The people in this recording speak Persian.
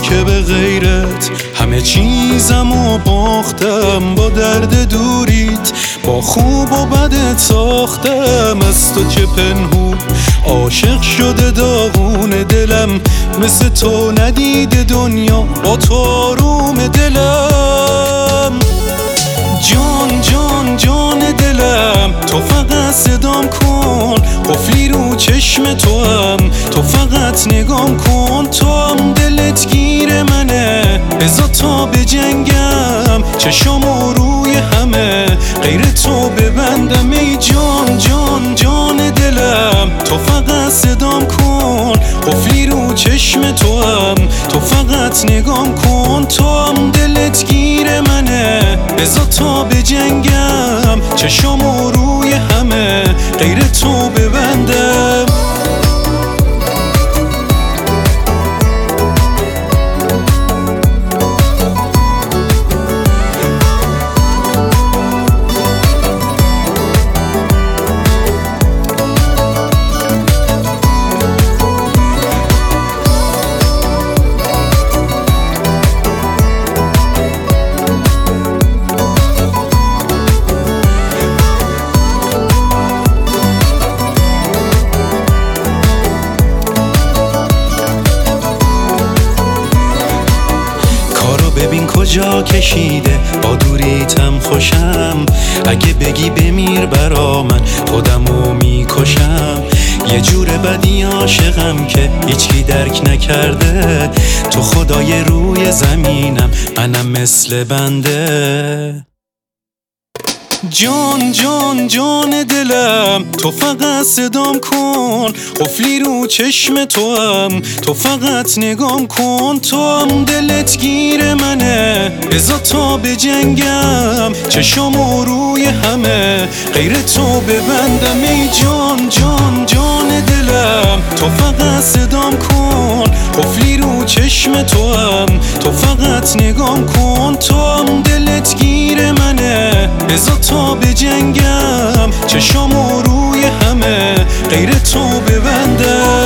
که به غیرت همه چیزمو باختم. با درد دوریت با خوب و بدت ساختم. از تو که پنهون عاشق شده داغون دلم، مثل تو ندیده دنیا با تو آروم دلم. جان جان جان دلم، تو فقط صدام کن، قفلی رو چشم تو هم، تو فقط نگام کن. تو هم دلت گیر منه، بذار تا به جنگم، چشامو روی همه غیر تو ببندم. ای جان جان جان دلم، تو فقط صدام کن، قفلی رو چشم تو هم، تو فقط نگام کن. تو هم دلت گیر منه، بذار تا به جنگم، چشامو روی همه غیر تو ببندم. ببین کجا کشیده، با دوریتم خوشم. اگه بگی بمیر برا من، خودمو میکشم. یه جور بدی عاشقم که هیچکی درک نکرده. تو خدای روی زمینم، منم مثل بنده. جان جان جان دلم، تو فقط صدام کن، قفلی رو چشم تو هم، تو فقط نگام کن. تو هم دلت گیر منه، بذار تا به جنگم، چشامو روی همه غیر تو ببندم. ای جان جان جان دلم، تو فقط صدام کن، قفلی رو چشم تو هم، تو فقط نگام کن. تو هم دلت گیر منه، بذار تا به جنگم، چشامو روی همه غیر تو ببندم.